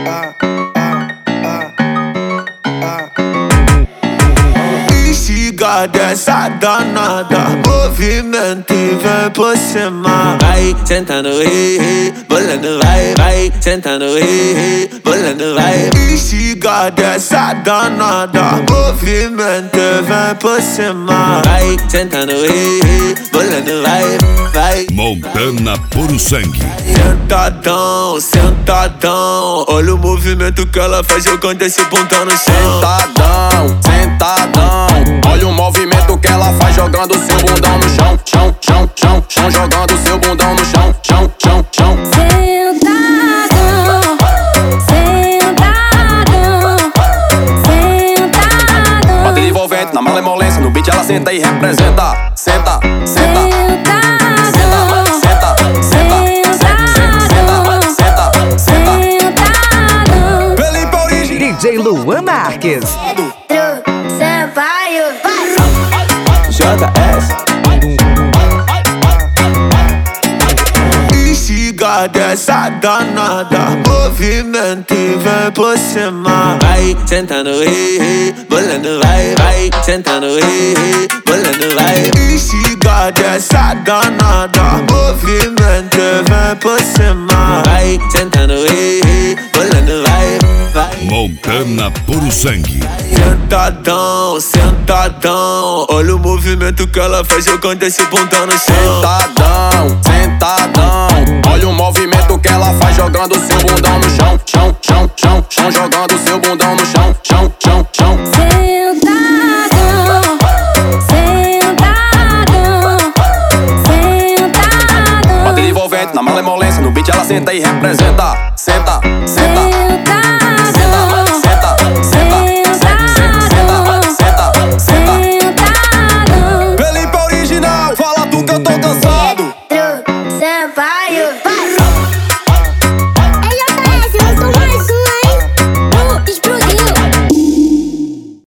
Instiga dessa danada, movimento e vem por cima. Vai sentando, bolando, vai sentando, bolando, vai. Instiga dessa danada, movimento e vem por cima. Vai sentando, bolando, vai. Montana Puro Sangue. Sentadão, sentadão, olha o movimento que ela faz jogando esse bundão no chão. Sentadão, sentadão, olha o movimento que ela faz jogando seu bundão no chão. Chão, chão, chão, chão, jogando seu bundão no chão. Chão, chão, chão. Sentadão, sentadão, sentadão. Bota envolvente na malemolência, no beat ela senta e representa. Senta, senta. DJ Luan Marques. JS. Instiga dessa danada, movimento e vem por cima. Vai sentando, bolando, vai sentando, bolando, vai. Instiga dessa danada, movimento e vem por cima. Vai sentando, bolando, vai. Montana Puro Sangue. Sentadão, sentadão, olha o movimento que ela faz jogando esse bundão no chão. Sentadão, sentadão, olha o movimento que ela faz jogando seu bundão no chão. Chão, chão, chão, chão, jogando seu bundão no chão. Chão, chão, chão. Sentadão, sentadão, sentadão. Bota envolvente na malemolência, no beat ela senta e representa.